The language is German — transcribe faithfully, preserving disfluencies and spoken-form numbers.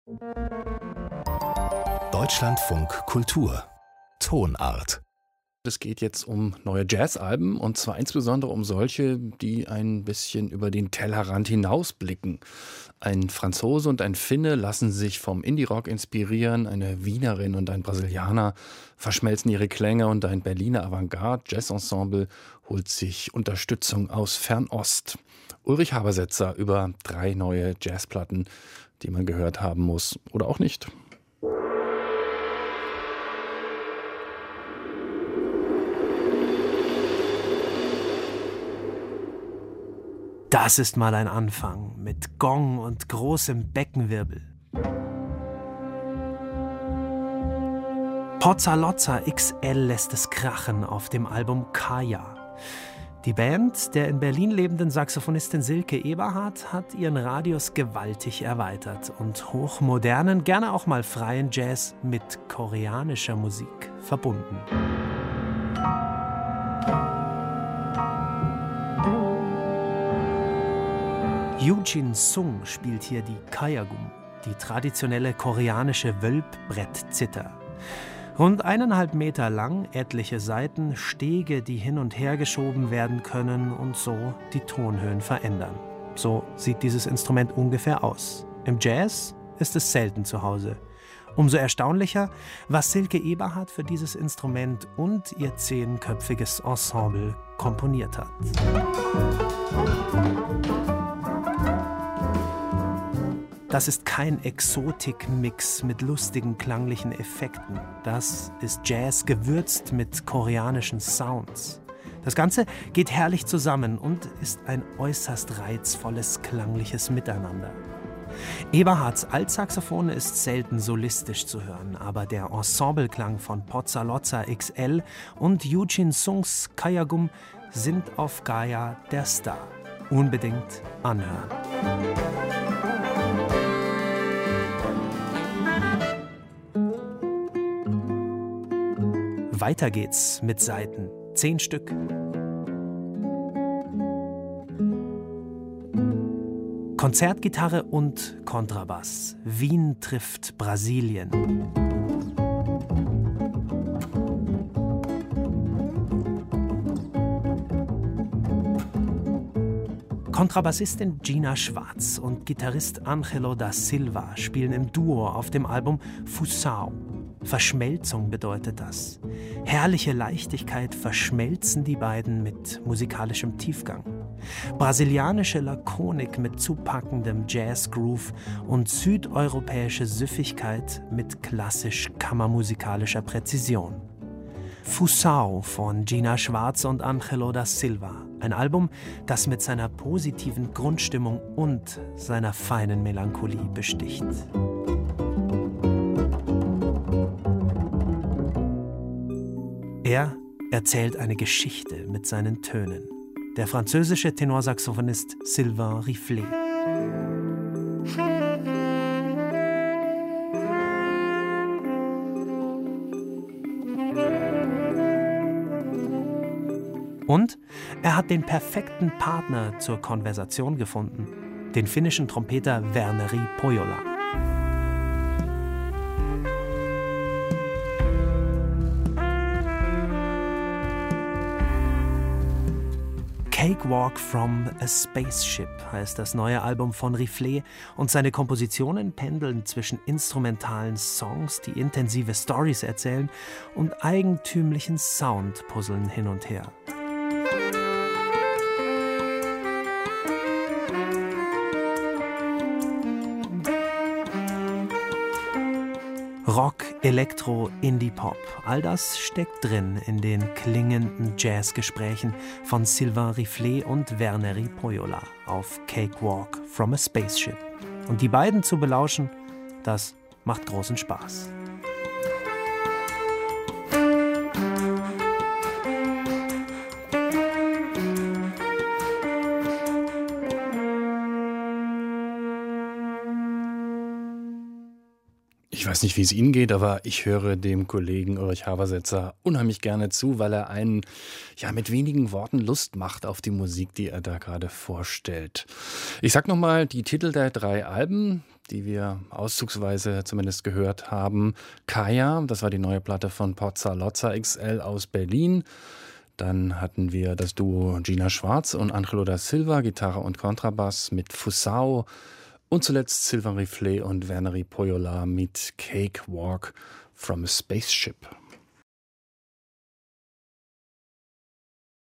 Deutschlandfunk Kultur Tonart. Es geht jetzt um neue Jazzalben und zwar insbesondere um solche, die ein bisschen über den Tellerrand hinausblicken. Ein Franzose und ein Finne lassen sich vom Indie-Rock inspirieren, eine Wienerin und ein Brasilianer verschmelzen ihre Klänge und ein Berliner Avantgarde-Jazz-Ensemble holt sich Unterstützung aus Fernost. Ulrich Habersetzer über drei neue Jazzplatten, die man gehört haben muss oder auch nicht. Das ist mal ein Anfang mit Gong und großem Beckenwirbel. Pozzalozza X L lässt es krachen auf dem Album Kaya. Die Band der in Berlin lebenden Saxophonistin Silke Eberhardt hat ihren Radius gewaltig erweitert und hochmodernen, gerne auch mal freien Jazz mit koreanischer Musik verbunden. Yoo-Jin Sung spielt hier die Kayagum, die traditionelle koreanische Wölbbrettzither. Rund eineinhalb Meter lang, etliche Saiten, Stege, die hin und her geschoben werden können und so die Tonhöhen verändern. So sieht dieses Instrument ungefähr aus. Im Jazz ist es selten zu Hause. Umso erstaunlicher, was Silke Eberhardt für dieses Instrument und ihr zehnköpfiges Ensemble komponiert hat. Das ist kein Exotik-Mix mit lustigen klanglichen Effekten. Das ist Jazz gewürzt mit koreanischen Sounds. Das Ganze geht herrlich zusammen und ist ein äußerst reizvolles klangliches Miteinander. Eberhardts Altsaxophon ist selten solistisch zu hören, aber der Ensembleklang von Pozzalozza X L und Yoo-Jin Sungs Kayagum sind auf Gaia der Star. Unbedingt anhören. Weiter geht's mit Saiten. Zehn Stück. Konzertgitarre und Kontrabass. Wien trifft Brasilien. Kontrabassistin Gina Schwarz und Gitarrist Angelo da Silva spielen im Duo auf dem Album Fusão. Verschmelzung bedeutet das. Herrliche Leichtigkeit verschmelzen die beiden mit musikalischem Tiefgang. Brasilianische Lakonik mit zupackendem Jazz-Groove und südeuropäische Süffigkeit mit klassisch kammermusikalischer Präzision. Fusão von Gina Schwarz und Angelo da Silva. Ein Album, das mit seiner positiven Grundstimmung und seiner feinen Melancholie besticht. Er erzählt eine Geschichte mit seinen Tönen. Der französische Tenorsaxophonist Sylvain Riflet. Und er hat den perfekten Partner zur Konversation gefunden, den finnischen Trompeter Verneri Pohjola. Cakewalk from a Spaceship heißt das neue Album von Riflet und seine Kompositionen pendeln zwischen instrumentalen Songs, die intensive Storys erzählen, und eigentümlichen Soundpuzzeln hin und her. Rock, Elektro, Indie-Pop, all das steckt drin in den klingenden Jazzgesprächen von Sylvain Riflet und Verneri Pohjola auf Cakewalk from a Spaceship. Und die beiden zu belauschen, das macht großen Spaß. Ich weiß nicht, wie es Ihnen geht, aber ich höre dem Kollegen Ulrich Habersetzer unheimlich gerne zu, weil er einen ja mit wenigen Worten Lust macht auf die Musik, die er da gerade vorstellt. Ich sag nochmal die Titel der drei Alben. die wir auszugsweise zumindest gehört haben. Kaya, das war die neue Platte von Pozza Lozza X L aus Berlin. Dann hatten wir das Duo Gina Schwarz und Angelo da Silva, Gitarre und Kontrabass mit Fusao. Und zuletzt Sylvain Riflet und Verneri Poyola mit Cakewalk from a Spaceship.